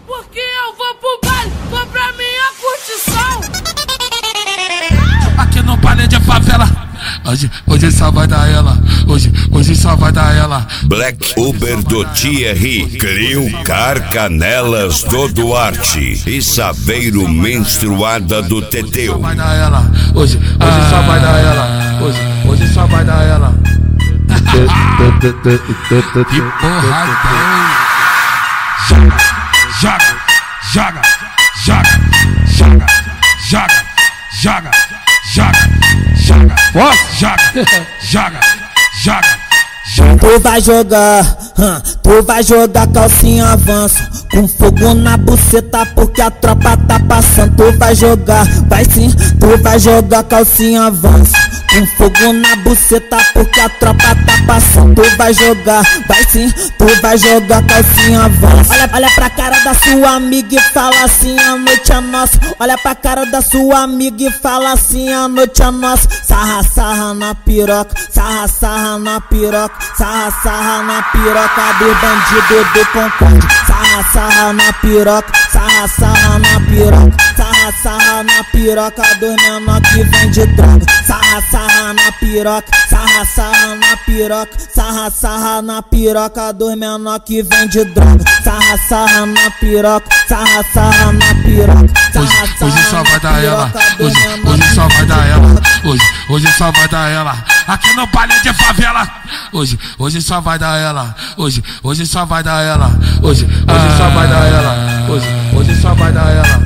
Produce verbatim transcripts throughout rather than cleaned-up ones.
Porque eu vou pro baile comprar minha curtição. Aqui no baile de favela, hoje, hoje só vai dar ela. Hoje, hoje só vai dar ela. Black Uber do Thierry, Crio Carcanelas do Duarte e Saveiro Menstruada do Teteu. Vai dar ela. Hoje, hoje só vai dar ela. Hoje, hoje só vai dar ela. Que porra tem? Joga, joga, joga, joga, joga, joga, joga, joga, joga, joga, joga, joga. Tu vai jogar, hum, tu vai jogar calcinha avanço, com fogo na buceta porque a tropa tá passando. Tu vai jogar, vai sim, tu vai jogar calcinha avanço, com fogo na buceta porque a tropa tá passando. Tu vai jogar, vai sim, tu vai jogar calcinha avanço. Olha, olha pra cara da sua amiga e fala assim, a noite é nossa. Olha pra cara da sua amiga e fala assim, a noite é nossa. Sarra, sarra na piroca, sarra, sarra na piroca, sarra, sarra na piroca do bandido do Concorde. Sarra, sarra na piroca, sarra, sarra na piroca, sarra, sarra na piroca do menor que vende droga. Sarra, sarra na piroca, sarra, sarra na piroca, sarra, sarra na piroca do menor que vende droga. Sarra, sarra na piroca, sarra, sarra na piroca. Hoje, hoje só vai dar ela. Hoje, hoje só vai dar ela. Hoje, hoje só vai dar ela. Aqui no baile de favela. Hoje, hoje só vai dar ela. Hoje, hoje só vai dar ela. Hoje, hoje só vai dar ela. Hoje, hoje só vai dar ela.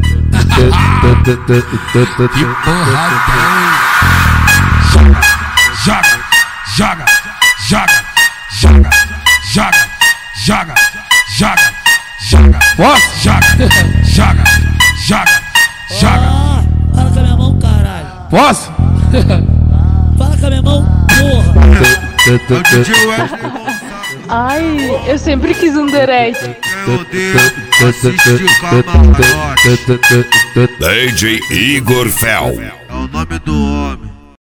Que porra tem? Joga, joga, joga, joga, joga, joga, joga, joga, joga, joga, joga, joga, joga. Fala com a minha mão, caralho. Posso? Fala com a minha mão, porra. Ai, eu sempre quis um direct. D J Igor Fel. É o nome do homem.